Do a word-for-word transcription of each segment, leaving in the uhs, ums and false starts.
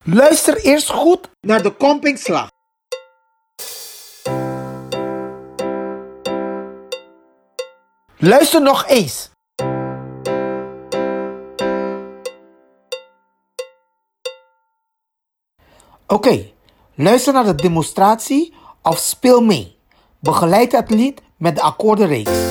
Luister eerst goed naar de kompingslag. Luister nog eens. Oké, okay, luister naar de demonstratie of speel mee. Begeleid het lied met de akkoordenreeks.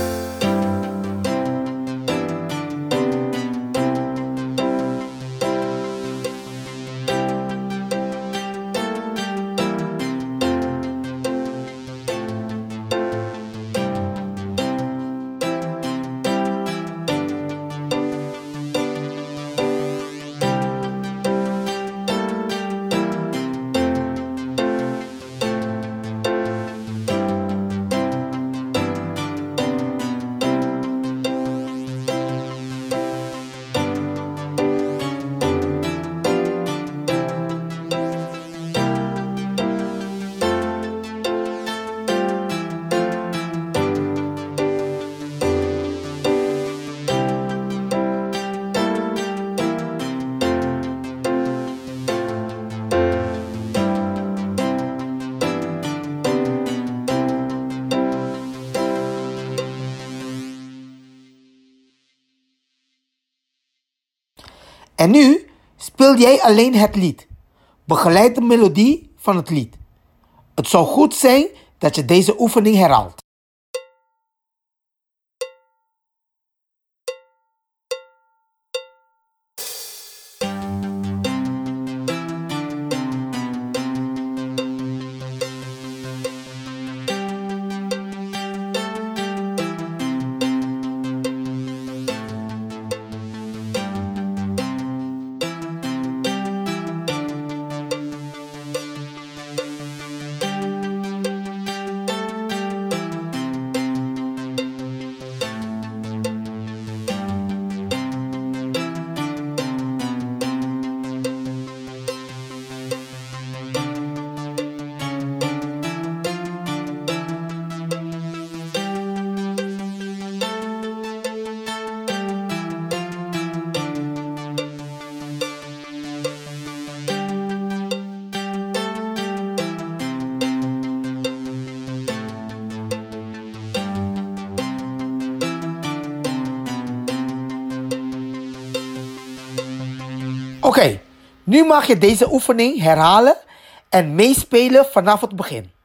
En nu speel jij alleen het lied. Begeleid de melodie van het lied. Het zou goed zijn dat je deze oefening herhaalt. Oké, okay, nu mag je deze oefening herhalen en meespelen vanaf het begin.